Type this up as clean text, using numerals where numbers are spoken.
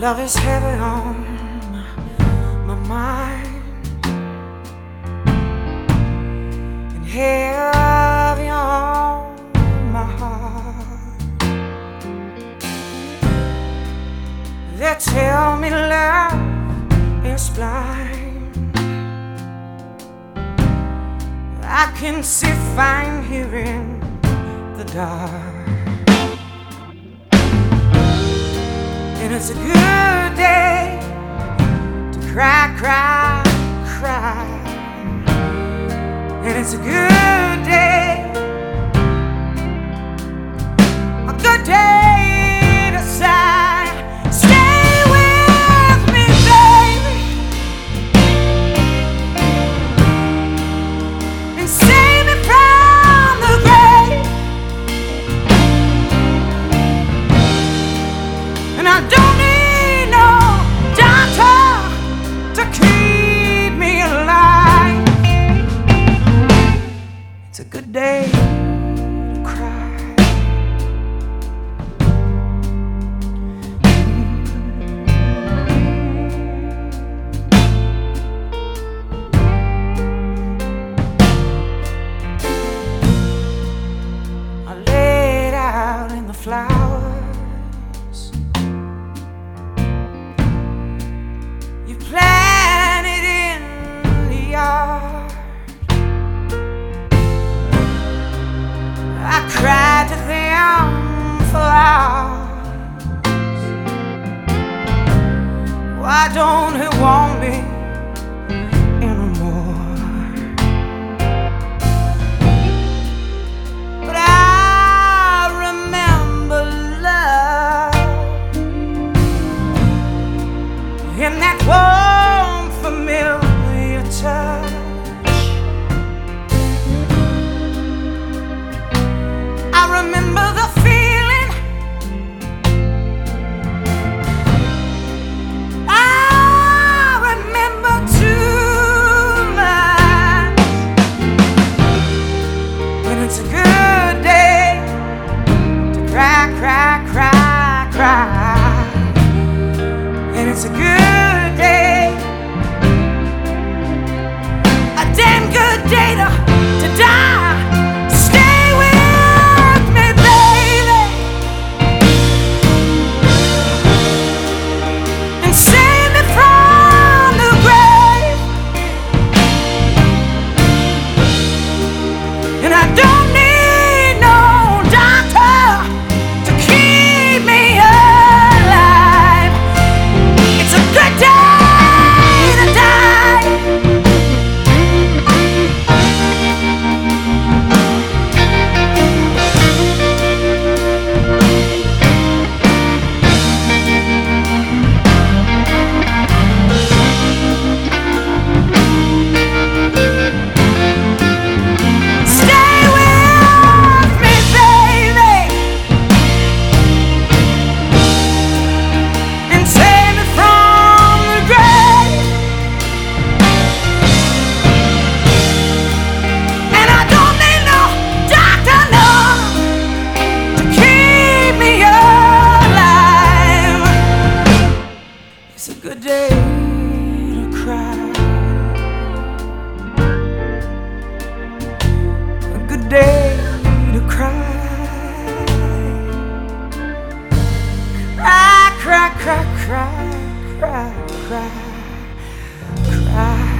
Love is heavy on my mind and heavy on my heart. They tell me love is blind. I can see fine here in the dark. And it's a good day to cry, cry, cry. And it's a good day to sigh. Stay with me, baby, and save me from the grave. And I don't need no doctor to keep me alive. It's a good day to cry. I laid out in the flowers you planted in the yard. I cried to them for hours. Why don't he want me anymore? But I remember love in that warm, familiar touch. I remember the feeling. I remember too much. And it's a good day to cry, cry, cry, cry. And it's a good day, a damn good day to die. Stay with me, baby, and save me from the grave. And I don't need no doctor to keep me alive. It's a good day to die. Stay with me, baby, and save me from the grave. And I don't need no doctor, no, to keep me alive. It's a good day to cry, a good day to cry. Cry, cry, cry, cry, cry, cry, cry.